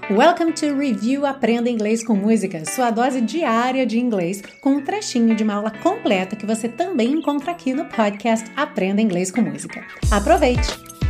Welcome to Review Aprenda Inglês com Música, sua dose diária de inglês com um trechinho de uma aula completa que você também encontra aqui no podcast Aprenda Inglês com Música. Aproveite!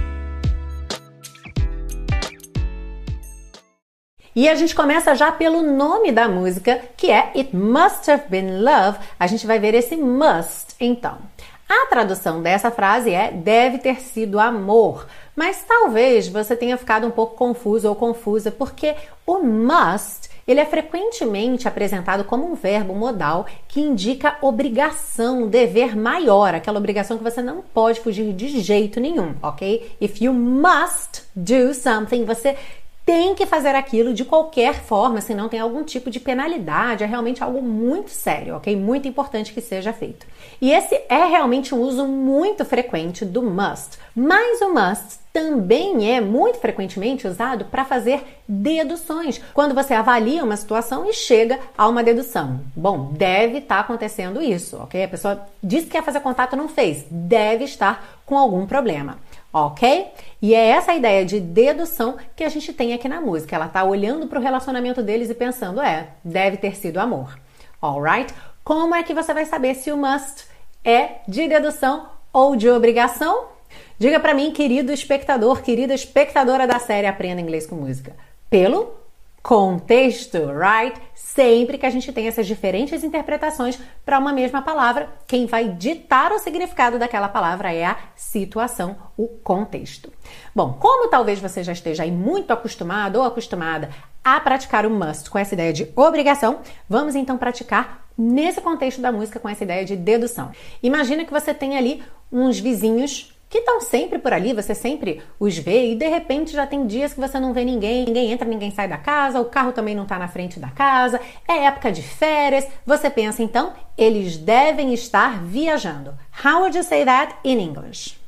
E a gente começa já pelo nome da música, que é It Must Have Been Love. A gente vai ver esse must, então. A tradução dessa frase é deve ter sido amor, mas talvez você tenha ficado um pouco confuso ou confusa porque o must, ele é frequentemente apresentado como um verbo modal que indica obrigação, dever maior, aquela obrigação que você não pode fugir de jeito nenhum, ok? If you must do something, você tem que fazer aquilo de qualquer forma, senão tem algum tipo de penalidade, é realmente algo muito sério, ok? Muito importante que seja feito. E esse é realmente um uso muito frequente do must, mas o must também é muito frequentemente usado para fazer deduções, quando você avalia uma situação e chega a uma dedução. Bom, deve estar acontecendo isso, ok? A pessoa disse que quer fazer contato, não fez, deve estar com algum problema. Ok? E é essa a ideia de dedução que a gente tem aqui na música. Ela tá olhando para o relacionamento deles e pensando, deve ter sido amor. Alright? Como é que você vai saber se o must é de dedução ou de obrigação? Diga para mim, querido espectador, querida espectadora da série Aprenda Inglês com Música. Pelo contexto, right? Sempre que a gente tem essas diferentes interpretações para uma mesma palavra, quem vai ditar o significado daquela palavra é a situação, o contexto. Bom, como talvez você já esteja aí muito acostumado ou acostumada a praticar o must com essa ideia de obrigação, vamos então praticar nesse contexto da música com essa ideia de dedução. Imagina que você tem ali uns vizinhos que estão sempre por ali, você sempre os vê e de repente já tem dias que você não vê ninguém, ninguém entra, ninguém sai da casa, o carro também não está na frente da casa, é época de férias, você pensa então, eles devem estar viajando. How would you say that in English?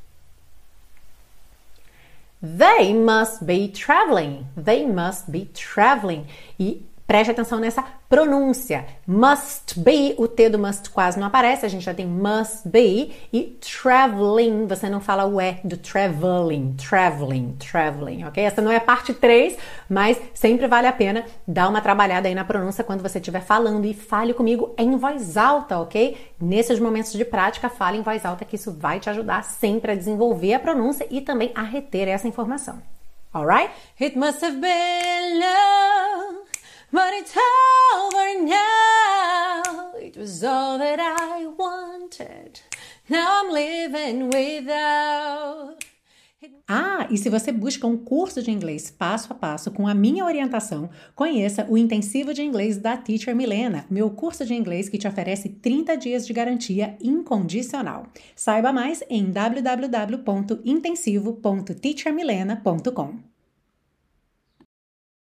They must be traveling. They must be traveling. E preste atenção nessa pronúncia. Must be, o T do must quase não aparece, a gente já tem must be. E traveling, você não fala o E do traveling, traveling, ok? Essa não é a parte 3, mas sempre vale a pena dar uma trabalhada aí na pronúncia quando você estiver falando. E fale comigo em voz alta, ok? Nesses momentos de prática, fale em voz alta que isso vai te ajudar sempre a desenvolver a pronúncia e também a reter essa informação. Alright? It must have been love. But it's over now. It was all that I wanted. Now I'm living without. E se você busca um curso de inglês passo a passo com a minha orientação, conheça o Intensivo de Inglês da Teacher Milena, meu curso de inglês que te oferece 30 dias de garantia incondicional. Saiba mais em www.intensivo.teachermilena.com.